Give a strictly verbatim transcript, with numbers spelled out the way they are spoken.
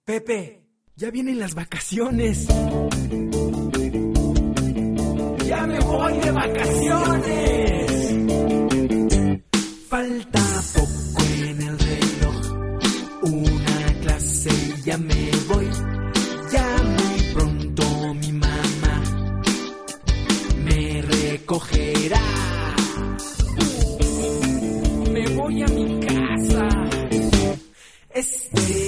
Pepe, ya vienen las vacaciones. ¡Ya me voy de vacaciones! Falta poco en el reloj, una clase y ya me voy. Ya muy pronto mi mamá me recogerá. Me voy a mi casa. Este